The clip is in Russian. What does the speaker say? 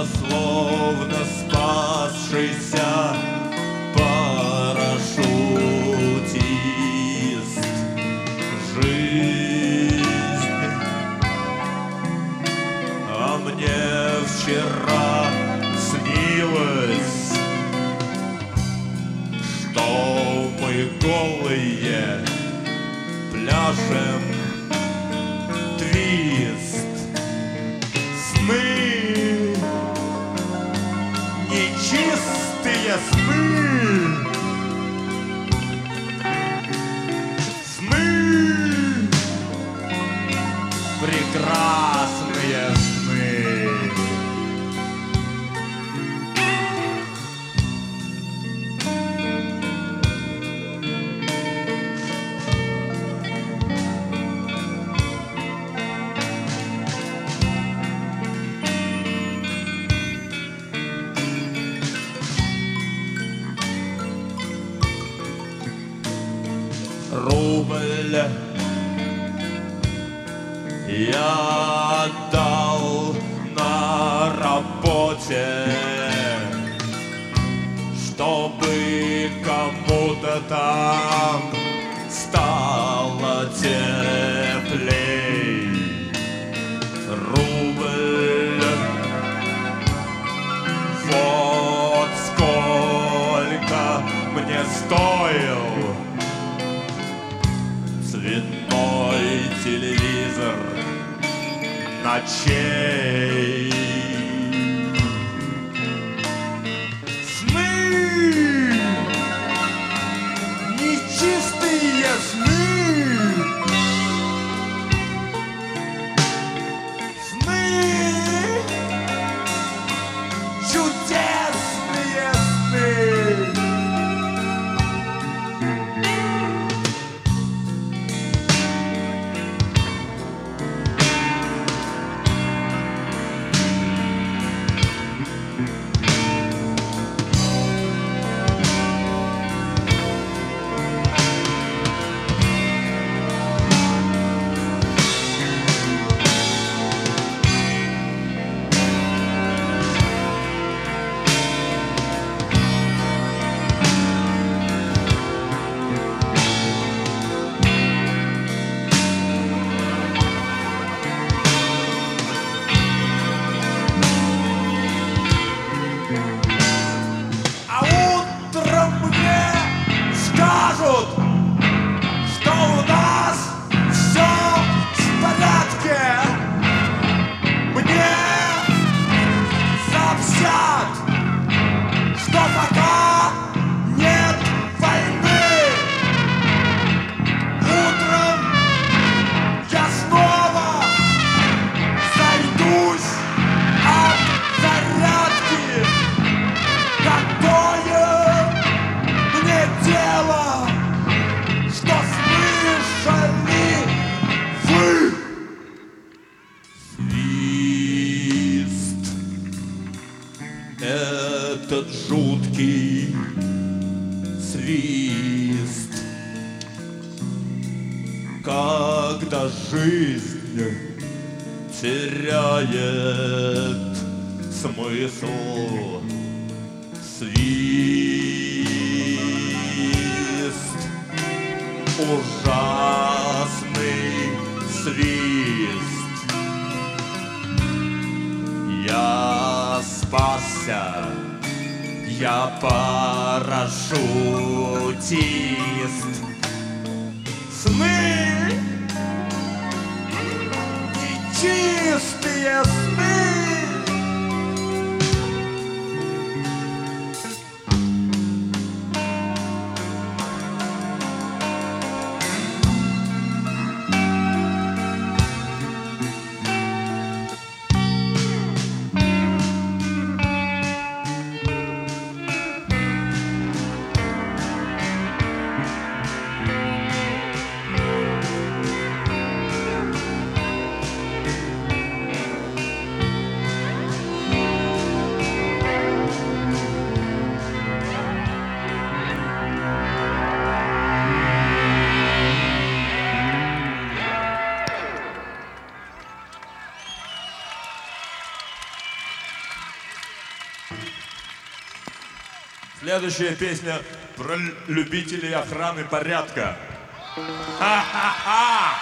словно спасшийся парашютист. Жизнь, а мне вчера снилось, что мы голые пляшем твист. Сны, нечистые сны, сны, прекрасные сны. Рубль я отдал на работе, чтобы кому-то там стало теплей. Рубль, вот сколько мне стоил цветной телевизор ночей. Сны, нечистые сны, сны, чудесные сны. Что у нас все в порядке. Мне сообщат, что пока нет войны. Утром я снова зайдусь от зарядки. Какое мне дело, что слышали вы? Свист, этот жуткий свист, когда жизнь теряет смысл. Свист, ужасный свист. Я спасся, я парашютист. Сны, нечистые сны. Следующая песня про любителей охраны порядка. Ха-ха-ха!